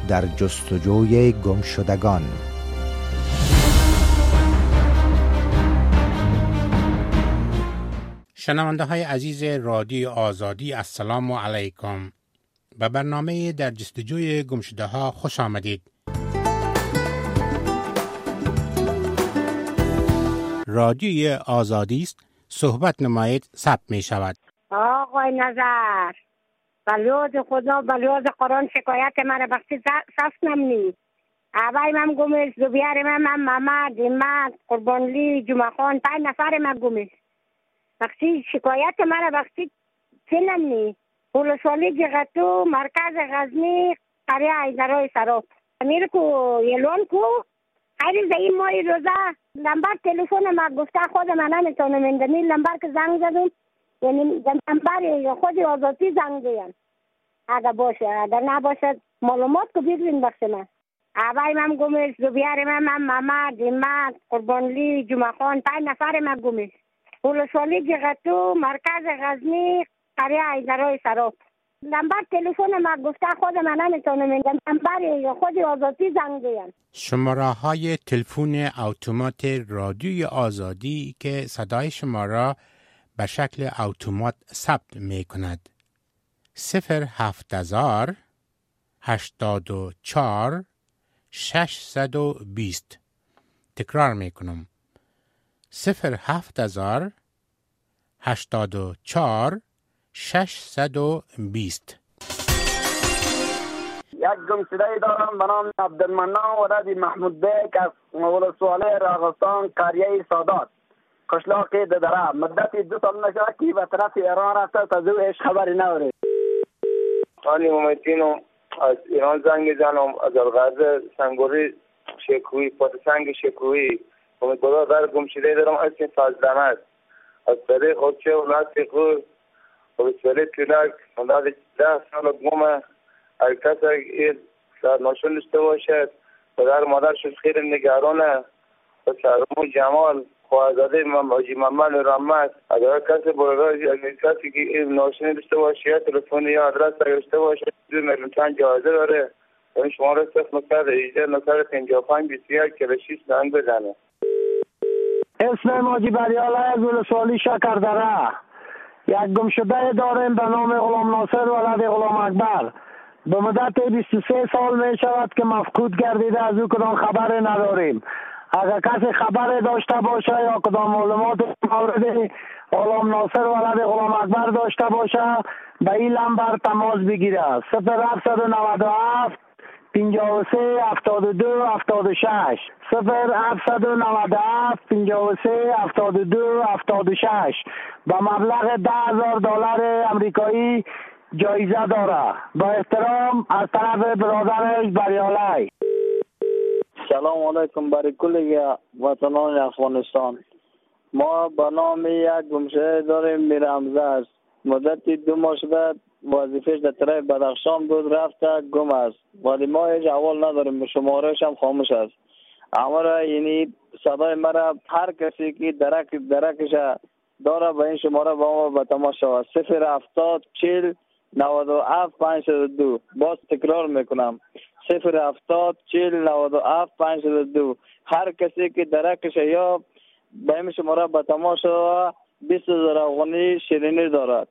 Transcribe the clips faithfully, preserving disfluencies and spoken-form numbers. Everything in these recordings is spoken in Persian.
در جستجوی گمشدگان. شنونده های عزیز رادیو آزادی، السلام علیکم. به برنامه در جستجوی گمشده ها خوش آمدید. رادیوی آزادی است، صحبت نمایید، ثبت می شود. آقای نظر، بلیاز خدا بلیاز قرآن شکایت من بخشی سفت نمنی. عبای من گمش، زبیار من من محمد، امت، قربانلی، جمعه خان، پای نفر من گمش. بخشی شکایت من بخشی چه نمنی. پولسوالی جغتو، مرکز غزنی، قریه ایزرای سراب. امیر کو، یلون کو، خیلی زایی مای روزه لمبر تلفن ما گفته خود من نمیتونم اندمی لمبر که زنگ زدم، یعنی لمبر خود آزادی زنگ زدن. اگر باشه، اگر نباشه معلومات کو بیرین بخش من. عبای من گمش، زبیار من من محمد، امت، قربانلی، جمعه خان، پای نفر من گمش. پولسوالی جغتو، مرکز غزنی، قریه ایزرای سراب. لمبر تلفن ما گفته خود من نمیتونم اندمی لمبر خود آزادی زنگ زدن. شماره های تلفن اتومات رادیوی آزادی که صدای شما را به شکل اتومات ثبت می کند: صفر هفت هزار هشتاد و چهار ششصد و بیست. تکرار می کنم: صفر هفت هزار هشتاد و چهار ششصد و بیست. یک گمشده دارم به نام عبدالمنان ولد محمود بیک از ولسوالی راغستان، قریه سادات، قشلاق ددره. مدت دو سال نشده که به طرف ایران رفته، تا دو هیچ خبری نداره. آنی اومدینم از ایران زنگ میزنم، از الغرض سنگوری شکوی پات سنگ شکوی امید خدا در گمشده دارم از این فضلمه است. از طریق خودچه ولد خود ولسوالی پیلک مدت ده سال گمه. اگر کسی این سرناشون داشته باشد، پدر مادرش خیلی نگرانه، و سرمو جمال خواهزاده حاجی محمد رحمت. اگر کسی برای اگر کسی که این ناشونی داشته باشه یا تلفن یا آدرس داشته باشه، دو میلیون چند جایزه داره. این شماره صفر نکرد ایجاد نکرد پنجاه و پنج بیست و یک چهل و شش زنگ بزنه. اسم ماجی بریاله از ولسوالی شکردره. یک گمشده داریم به نام غلام ناصر ولد غلام اکبر. به مدت بیست و سه سال می شود که مفقود گردیده، از او کدام خبر نداریم. اگر کسی خبر داشته باشه یا کدام معلومات مورد غلام ناصر ولد غلام اکبر داشته باشه، به این لمبر تماس بگیره: صفر هفتصد و نود و هفت پنجاه و سه هفتاد و دو هفتاد و شش. صفر هفتصد و نود و هفت پنجاه و سه هفتاد و دو هفتاد و شش. با مبلغ ده هزار دلار امریکایی جایزه داره. با احترام از طرف برادرش بریالی. سلام علیکم برای کل وطنان افغانستان. ما به نام یک گمشده داریم میرحمزه است. مدت دو ماه شده وظیفهش در طرف بدخشان بود، رفته گم است، ولی ما هیچ احوال نداریم. شمارهش هم خاموش است. اما یعنی صدای مرا هر کسی که درک درکش داره به این شماره با ما به تماس شود: صفر هفتاد چهل نود و هفت پنجصد و دو. باز تکرار میکنم: صفر هفتاد چهل نود و هفت پنجصد و دو. هر کسی که درکش یا به این شماره به تماس شود بیست هزار افغانی شیرینی دارد.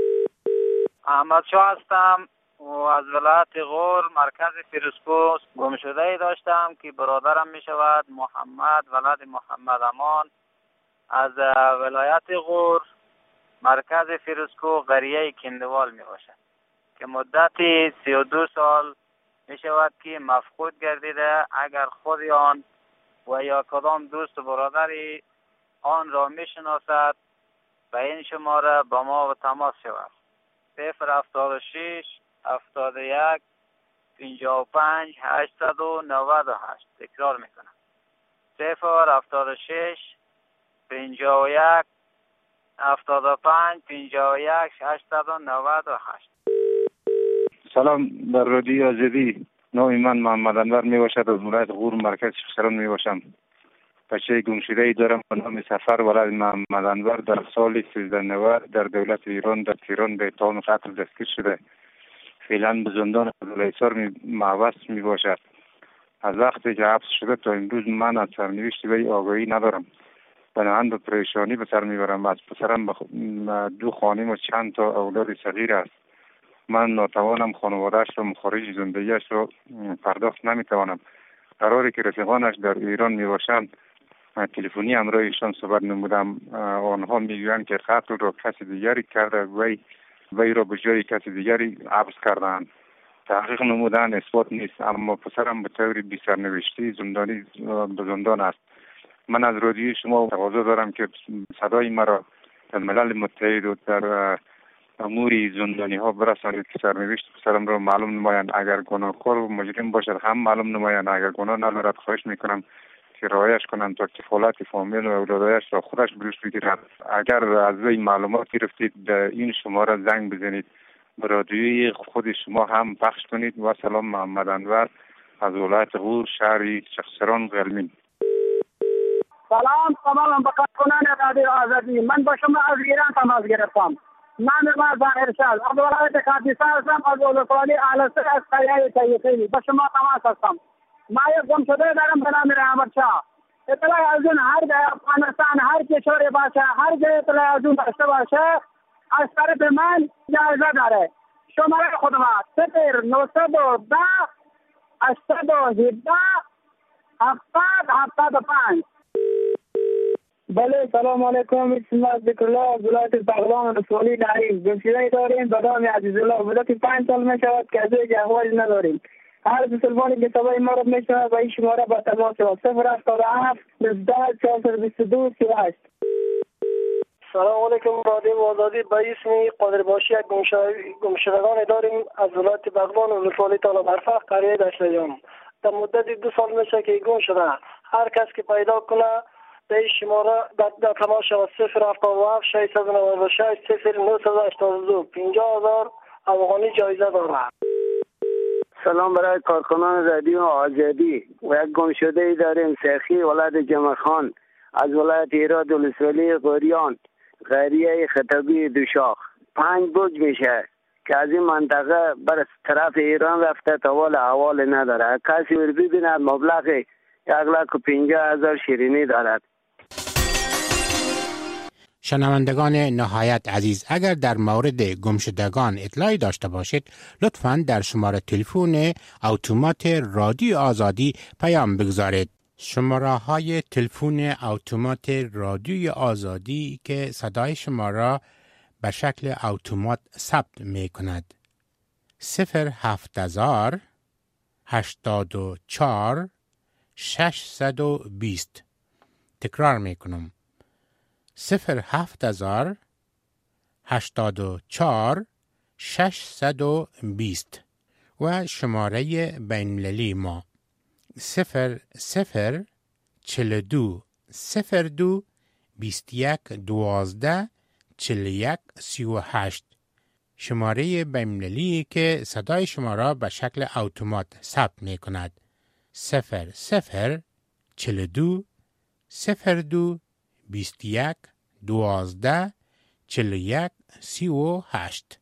احمد شاه هستم و از ولایت غور، مرکز فیروزکوه. گمشده‌ای داشتم که برادرم می شود محمد ولد محمد امان، از ولایت غور، مرکز فیروزکوه، قریه کندوال می باشد، که مدتی سی و دو سال می شود که مفقود گردیده. اگر خود آن و یا کدام دوست و برادری آن را می شناسد، به این شماره با ما و تماس شود: صفر هفتاد و شش هفتاد و یک پنجاه و پنج هشتصد و نود و هشت. تکرار می کنم: صفر هفتاد و شش پنجاه و یک هفتاد و پنج پنجاه و یک هشتصد و نود و هشت. سلام در رادیو آزادی. نام من محمد انور می باشد، از ولایت غور، مرکز شیران می باشم. بچه گمشده ای دارم به نام سفر ولد محمد انور. در سال سیزده نود در دولت ایران در تهران به اتهام قتل دستگیر شده. فعلا به زندان عبدالایسار می محبس می باشد. از وقتی که حبس شده تا امروز من از سرنوشت وی آگاهی ندارم. بنابراین به پریشانی به سر میبرم. از پسرم بخ... دو خانم و چند تا اولاد صغیر است. من ناتوانم خانواده‌اش را مخارج زندگیش را پرداخت نمیتوانم. قراری که رفیقانش در ایران میباشند تلفنی همراه ایشان صحبت نمودم. آنها میگویند که قتل را کسی دیگری کرده، وی وی را به جای کسی دیگری حبس کردند. تحقیق نمودن اثبات نیست، اما پسرم به طور بی سرنوشتی زندانی به زندان است. من از رادیوی شما تقاضا دارم که صدای مرا در ملل متحد و در امور زندانی ها برسانید که سرنوشت پسرم را معلوم نمایند. اگر گناهکار و مجرم باشد هم معلوم نمایند، اگر گناه ندارد خواهش میکنم که رعایتش کنند تا کفالت فامیل و اولادش را خودش بروش بگیرد. اگر از وی معلومات گرفتید این شماره زنگ بزنید، به رادیوی خود شما هم پخش کنید. و سلام، محمد انور از ولایت غور، شهر چخسران قلمین. سلام تمام به کارکنان رادیو آزادی. من با شما از ایران تماس گرفتم. من ما ظاهر شد از ولایت کردستان هستم، از ولسوالی اهلسر از قریه طیفی. با شما تماس هستم. ما یک گم شده دارم به نام رحمت شاه. اطلاع از اون هر جای افغانستان، هر کشوری باشه، هر جای اطلاع از اون داشته باشه، از طرف من جایزه داره. شماره خدمات صفر نهصد و ده هشتصد و هفده هفتاد هفتاد و پنج. بله سلام علیکم. اسم از ذکرالله از ولایت بغلان رسولی نعیم. گمشده داریم به نام عزیزالله. مدت پنج سال می شود که از یک احوالی نداریم. هر مسلمانی که صدای ما را می شود و این شماره با تماس و صفر هفتاد و هفت نوزده چهارصد و بیست و دو سی و هشت. سلام علیکم. رادیو آزادی به اسم قادر باشی یک گمشدگان داریم از ولایت بغلان و رسولی طالب حرفه قریه دشتیان. در مدت دو سال میشه که گم شده. هر کس که پیدا کنه در این شماره در تماس شود صفر هفتاد و هفت ششصد و نود و شش صفر نهصد و هشتاد و دو پنجاه هزار افغانی جایزه دارد. سلام برای کارکنان رادیو آزادی. و یک گم شده ای داریم سیخی ولایت جمع خان از ولایت ایراد ولسوالی غوریان قریه خطبی دوشاخ. پنج بوج میشه که از این منطقه بر طرف ایران رفته تا حال احوال نداره. کسی ور ببیند مبلغ یک لک و پنجاه هزار شیرینی دارد. شنوندگان نهایت عزیز، اگر در مورد گمشدگان اطلاعی داشته باشید لطفاً در شماره تلفن اتومات رادیو آزادی پیام بگذارید. شماره های تلفن اتومات رادیو آزادی که صدای شما را به شکل اتومات ثبت می کند: صفر هفت هزار هشتاد و چهار ششصد و بیست. تکرار می کنم: صفر هفت هزار هشتاد و چهار ششصد و بیست. و شماره بین‌المللی ما صفر صفر چهل و دو صفر دو بیست و یک دوازده چهل و یک سی و هشت. شماره بین‌المللی که صدای شما را به شکل اتومات ثبت می کند: صفر صفر چهل و دو صفر دو بیست و یک دوازده چهل و یک سی و هشت.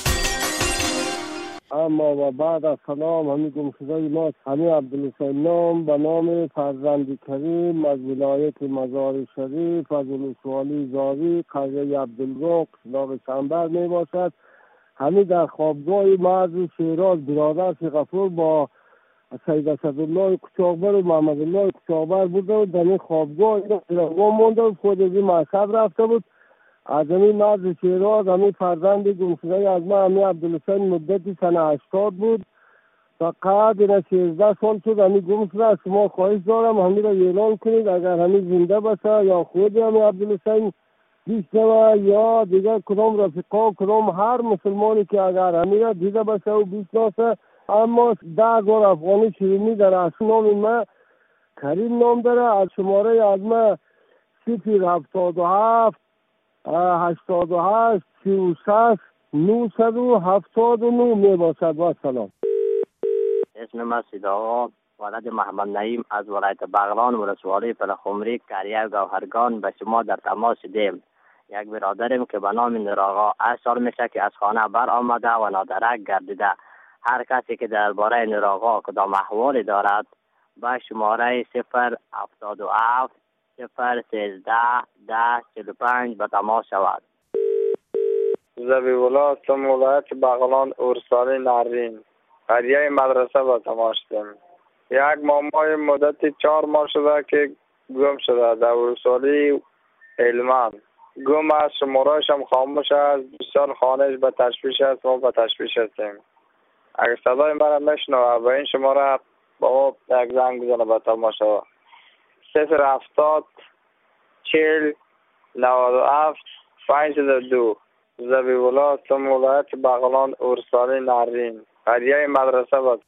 اما و بعد از سلام همین گمشده ما همین عبدالحسین نام به نام فرزند کریم از ولایت مزار شریف از ولسوالی زاوی قریه عبدالرق نام شنبر می باشد. همین در خوابگاه معزو شیراز برادر غفور با سید اسدالله کوچاکبر و محمد الله کوچاکبر بوده و در این خوابگاه اینا مونده و خود از این مذهب رفته بود. از همین مرز شیراز همین فرزند گمشده از ما همین عبدالحسین مدتی سنه هشتاد بود. فقط این سیزده سال شد همین گم شده. از شما خواهش دارم همین را اعلان کنید اگر همین زنده باشه یا خود همین عبدالحسین بیشنوه یا دیگر کدام رفیقا کدام هر مسلمانی که اگر همین را دیده باشه و بیشناسه. اما ده هزار افغانی شیرینی در اصل نام ما کریم نام داره. از شماره از ما صفر هفتاد و هفت هشتاد و هشت سی و شش نهصد و هفتاد و نه می باشد. و سلام. اسم من سیدا ولد محمد نعیم از ولایت بغلان ولسوالی پلخمری قریه گوهرگان به شما در تماس دیم. یک برادرم که به نام نور آقا هشت سال میشه که از خانه بر آمده و نادرک گردیده. هر کسی که درباره نوراغا کدام احوالی دارد به شماره صفر هفتاد و هفت صفر سیزده ده چهل و پنج به تماس شود. زبیولا هستم، ولایت بغلان، اورسالی نرین، قریه مدرسه به تماس شدم. یک مامای مدت چهار ماه شده که گم شده در اورسالی هلمند. گم است، شمارهش هم خاموش است، دوستان خانهش به تشویش است، ما به تشویش هستیم. اگر صدای مرا میشنوه به این شماره با یک زنگ بزنه به تماشا. صفر هفتاد چهل نود و هفت پنج دو. زبیولا هستم، ولایت بغلان، اورسالی نرین، قریه مدرسه بود.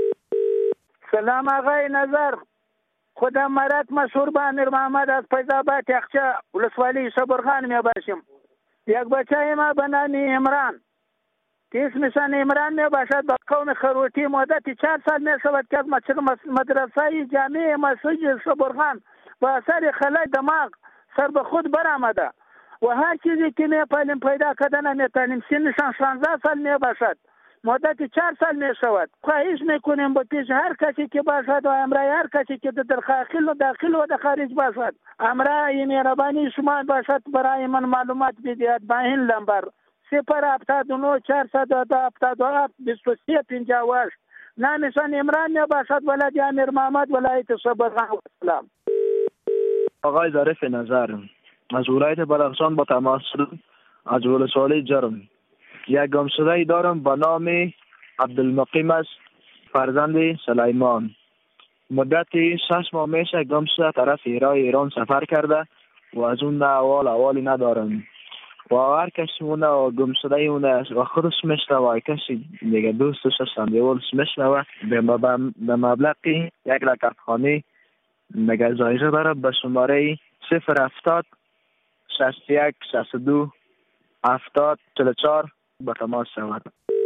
سلام آقای نظر، خودم مرد مشهور به امیر محمد از فیض‌آباد یخچه ولسوالی صبرخان می باشم. یک بچه ما به نام عمران که اسمشان عمران می باشد، به قوم خروتی مدت چهار سال می شود که از مدرسه جامعه مسجد صبرخان با اثر خلای دماغ سر به خود برآمده و هر چیزی که می پایلیم پیدا کردن می تانیم. سنشان شانزده سال می باشد، مدت چهار سال می شود. خواهش میکنیم به پیش هر کسی که باشد و امرای هر کسی که در داخل و داخل و در خارج باشد، امرای مهربانی شما باشد برای من معلومات بدهد با این لمبر صفر هفتاد و نه چهارصد و دو هفتاد و هفت بیست و سه پنجاه و هشت. نامشان عمران می باشد، ولد امیر محمد، ولایت صبرخان. و سلام. آقای ظریف نظر از ولایت بدخشان با تماس از ولسوالی جرم. یک گمشده دارم به نام عبدالمقیم است، فرزند سلیمان. مدت شش ماه میشه گمشده طرف ایران ایران سفر کرده و از اون نه احوال احوالی ندارم و هر کسی اونه و گمشده اونه و خودش میشنوه و کسی دیگه دوستش هستن دیولش میشنوه به مبلغی یک لکت خانی مگه زایزه داره به شماره صفر هفتاد شصت و یک شصت و دو هفتاد چهل و چهار به تماس شود.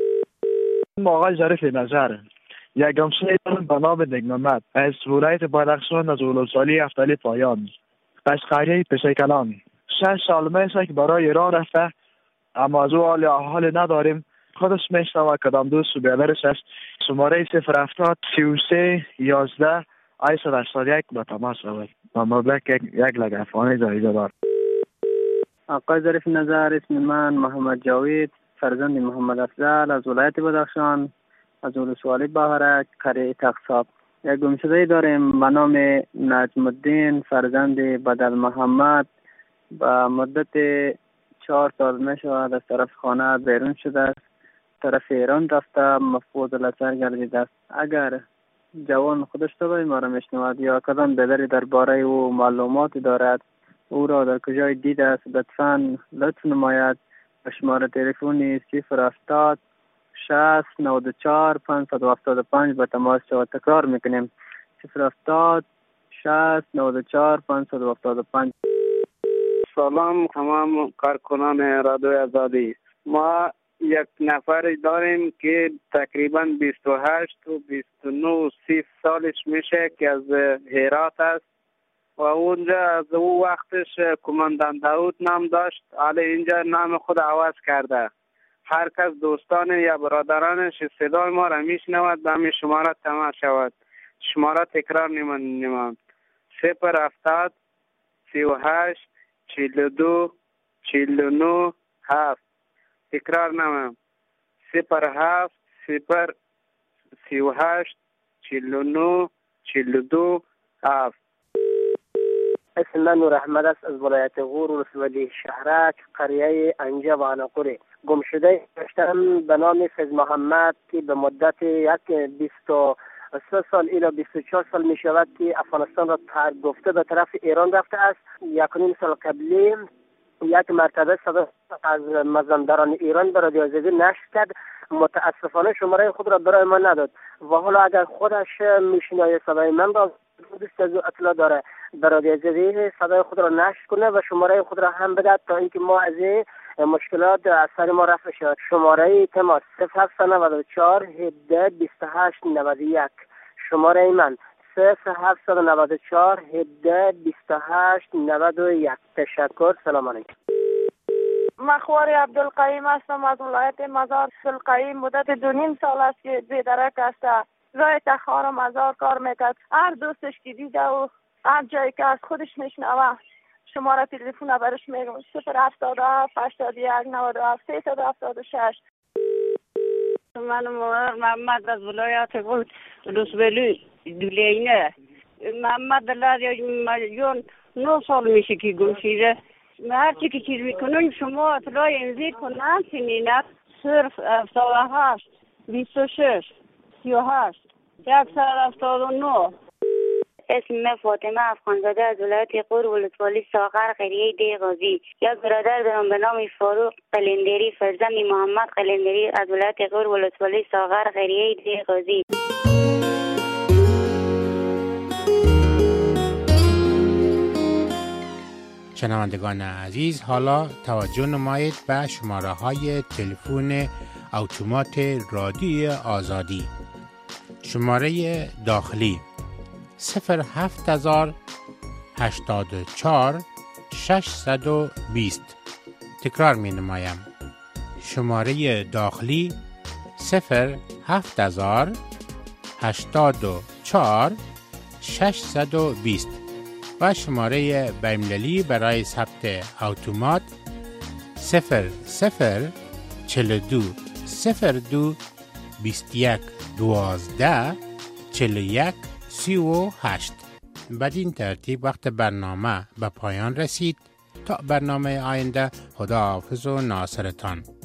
آقای ظریف نظر یک گمشده دارم به نام نگمت از ولایت بدخشان از ولسوالی افتالی پایان از قریه پشه کلان. شش سال میشه که برای ایران رفته اما از او حال حال نداریم. خودش میشنوه کدام دوست و بیادرش است. شماره صفر هفتاد سی و سه یازده هشتصد و هشتاد و یک به تماس شود. با مبلغ یک لک افغانی جایزه دار. آقای ظریف نظر، اسم من محمد جاوید، فرزند محمد افضل از ولایت بدخشان از ولسوالی بهارک قریه تقصاب. یک گمشده داریم به نام نجم الدین فرزند بدل محمد. با مدت چهار سال می شود از طرف خانه بیرون شده است، طرف ایران رفته، مفقود الاثر گردیده است. اگر جوان خودش صدای ما را میشنود یا کدام بدری درباره او معلوماتی دارد، او را در کجای دیده است، لطفاً لطف نماید به شماره تلفنی صفر هفتاد شصت نود و چهار پانصد و هفتاد و پنج به تماس شود. تکرار میکنیم صفر هفتاد شصت نود و چهار پانصد و هفتاد و پنج. سلام تمام کارکنان رادیوی آزادی. ما یک نفر داریم که تقریبا بیست و هشت و بیست و نه سی سالش میشه که از هرات است و اونجا از او وقتش کماندان داود نام داشت، حالا اینجا نام خود عوض کرده. هر کس دوستان یا برادرانش صدای ما را میشنود به همین شماره تماس شود. شماره تکرار نمیم صفر هفتاد سی و هشت چهل و دو چهل و نه هفت. تکرار نمیم صفر هفت صفر سی و هشت چهل و نه چهل و دو هفت. اسم من نور احمد است از ولایت غور ولسوالی شهرک قریه انجا و عناقره. گمشده داشتم به نام فیض محمد که به مدت یک بیست و سه سال الی بیست و چهار سال می شود که افغانستان را ترک گفته به طرف ایران رفته است. یک نیم سال قبلی یک مرتبه صدا از مزانداران ایران به رادیو آزادی نشر کرد، متاسفانه شماره خود را برای من نداد و حالا اگر خودش میشنوه صدای من را دوست از اطلاع داره به رادیو آزادی صدای خود را نشر کنه و شماره خود را هم بده تا اینکه ما از مشکلات از سر ما رفع شود. شماره تماس صفر هفت نود و چهار هفده بیست و هشت نود و یک. شماره من صفر هفت نود و چهار هفده بیست و هشت نود و یک. تشکر. سلام علیکم. مخوار عبدالقیم هستم از ولایت مزار. عبدالقیم مدت دو نیم سال است که بیدرک است. رای تخار مزار کار میکرد. هر دوستش که دیده و هر جایی که از خودش میشنوه شماره تلفن برش میگم صفر هفتاد و هفت هشتاد و یک نود و هفت سیصد و هفتاد و شش. من محمد از ولایت گل روسولی دولینه. محمد دلاری جون نه سال میشه که گم شده. هر چی که چیز میکنن شما اطلاع انزیر کنن سنینت صرف هفتاد و هشت بیست و شش سی و هشت یکصد هفتاد و نه. اسم من فاطمه افغانزاده از ولایت غور ولسوالی ساغر قریه دی غازی. یک برادر دارم به نام فاروق قلندری فرزند محمد قلندری از ولایت غور ولسوالی ساغر قریه دی غازی. شنوندگان عزیز، حالا توجه نمایید به شماره های تلفن اتومات رادیو آزادی. شماره داخلی صفر هفت هزار هشتاد و چهار ششصد و بیست. تکرار می نمایم. شماره داخلی صفر هفت هزار هشتاد و چهار ششصد و بیست و شماره بین‌المللی برای ثبت اتومات صفر صفر چهل و دو صفر دو بیست و یک دوازده چهل و یک سی و هشت. بدین ترتیب وقت برنامه به پایان رسید. تا برنامه آینده، خداحافظ و ناصرتان.